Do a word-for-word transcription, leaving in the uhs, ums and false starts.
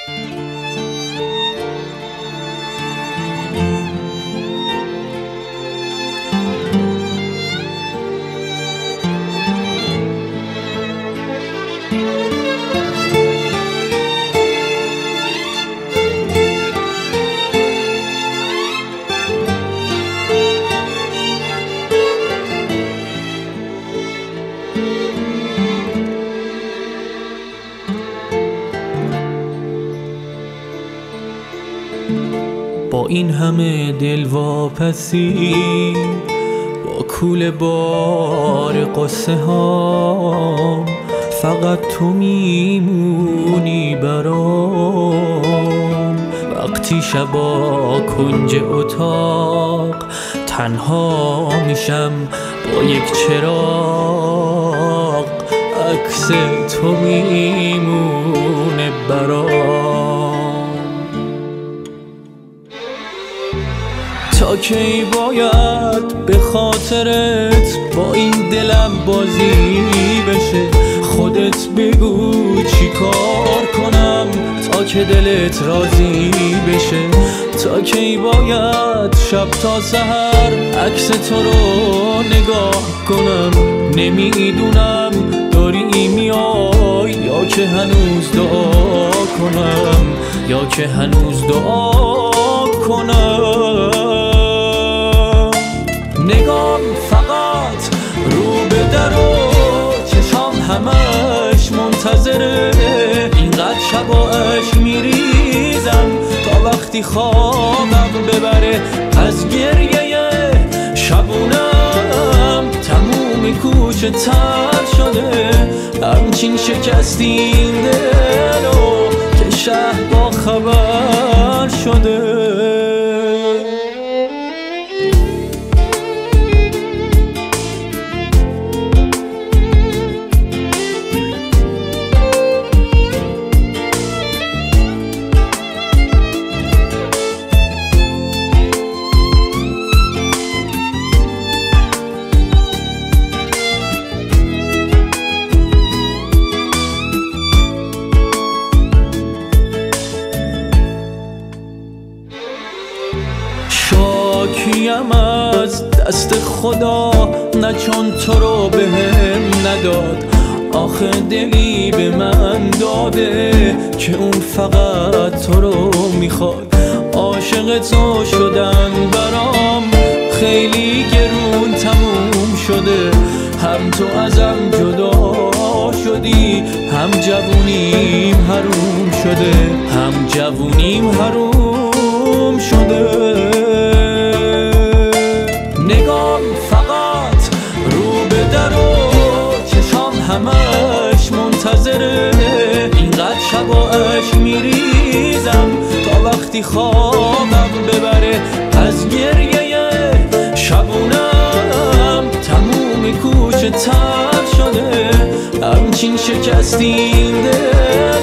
با این همه دلواپسی، با کول بار قصه ها، فقط تو میمونی برام. وقتی شبا کنج اتاق تنها میشم با یک چراغ، عکس تو میمونه برام. تا کی باید به خاطرت با این دلم بازی بشه؟ خودت بگو چی کار کنم تا که دلت راضی بشه؟ تا کی باید شب تا سحر عکس تو رو نگاه کنم؟ نمیدونم داری میای یا که هنوز دعا کنم، یا که هنوز دعا کنم. نگام فقط رو به در و چشام همش منتظره، اینقدر شباش میریزم تا وقتی خوابم ببره. از گریه شبونم تموم کوچه تر شده، همچین شکستی این دلو که شهر با خبر شده. شاکیم از دست خدا، نه چون تو رو به هم نداد. آخه دلی به من داده که اون فقط تو رو میخواد. عاشق تو شدن برام خیلی گرون تموم شده، هم تو ازم جدا شدی، هم جوونیم حروم شده، هم جوونیم حروم شده. نگام فقط رو به در و چشام همش منتظره، اینقدر شباش میریزم تا وقتی خوابم ببره. از گریه شبونم تموم کوچه تر شده، همچین شکستی این دل